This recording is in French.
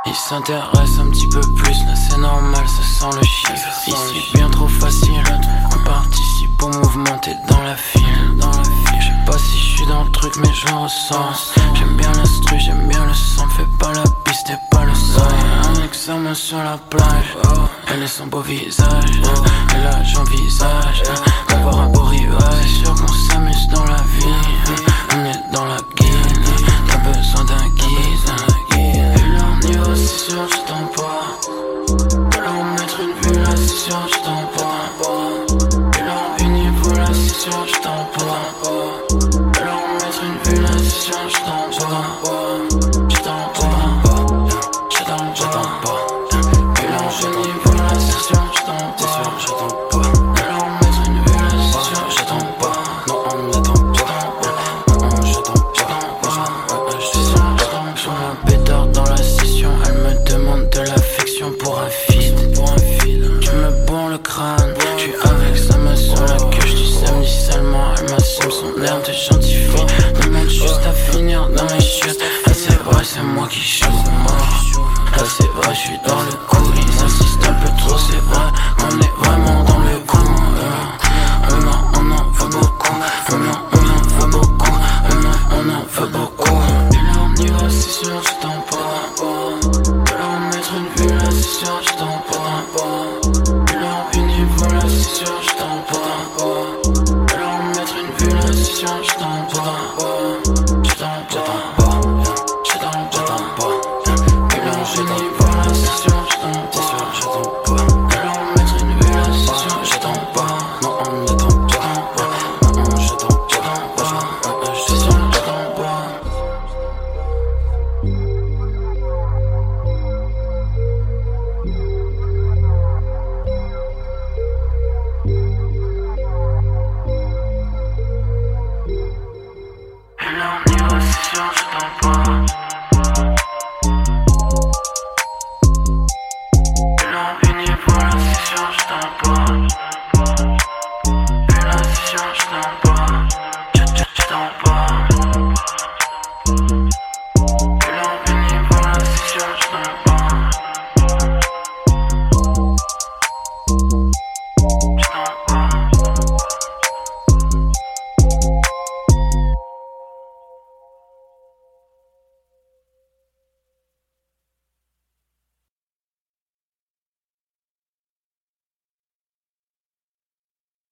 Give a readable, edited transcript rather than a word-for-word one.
Il s'intéresse un petit peu plus, là c'est normal, ça sent le chiffre. Ici bien trop facile, on participe au mouvement, t'es dans la file. Je sais pas si je suis dans le truc mais je le ressens. J'aime bien l'instru, j'aime bien le son. Fais pas la piste et pas le son. Un examen sur la plage, elle est son beau visage. Et là j'envisage d'avoir un beau rivage. C'est sûr qu'on s'amuse dans la vie, on est dans la guilde. T'as besoin d'un guide. Et là on y va, c'est sûr je t'envoie. Et là on mettre une vue là, c'est sûr je t'envoie. Et là on finit pour là, c'est sûr je t'envoie. Et là on mettre une vue là, c'est sûr je t'envoie. Je t'envoie, je t'envoie. Et là on finit pour là, c'est sûr je t'envoie. Et là on mettre une vue là, c'est sûr je t'envoie. Non on n'attend pas, je t'envoie. Je suis sur un pétard dans la session. Elle me demande de l'affection pour un feed. Tu me bourres le crâne, j'suis avec sa main sur la queue. J'dis samedi seulement, elle m'assume son air de gentille fille. Demande juste à finir dans mes chutes. Là c'est vrai, c'est moi qui shoot. Là c'est vrai, j'suis dans le coup. Il insiste un peu trop, c'est vrai.